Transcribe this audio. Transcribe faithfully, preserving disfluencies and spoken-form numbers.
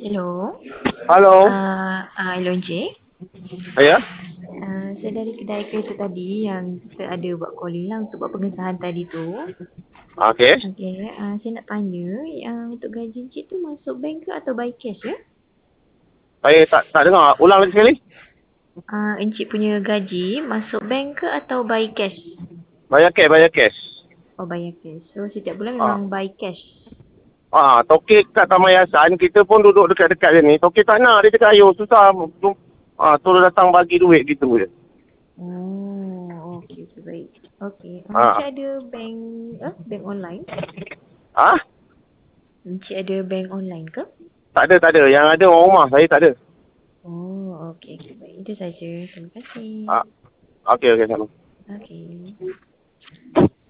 Hello. Halo. Uh, uh, hello Encik. Ya? Uh, saya dari kedai kereta tadi yang kita ada buat calling lah untuk buat pengesahan tadi tu. Okey. Okey, uh, saya nak tanya yang untuk gaji Encik tu masuk bank ke atau by cash ya? Saya tak tak dengar. Ulang lagi sekali. Uh, Encik punya gaji masuk bank ke atau by cash? Bayar cash, bayar cash. Oh, bayar cash. So setiap bulan Ah. memang by cash. Ah, tokek kat Taman Yayasan, kita pun duduk dekat-dekat je ni. Tokek tak nak, dia cakap, ayo, susah. Ah, suruh datang bagi duit gitu je. Oh, okey okey baik. Okey, uh, Ah. Encik ada bank eh bank online? Ah? Encik ada bank online ke? Tak ada, tak ada. Yang ada orang rumah, saya tak ada. Oh, okey okey baik. Itu saja. Terima kasih. Ah. Okey, okey, sama. Okey.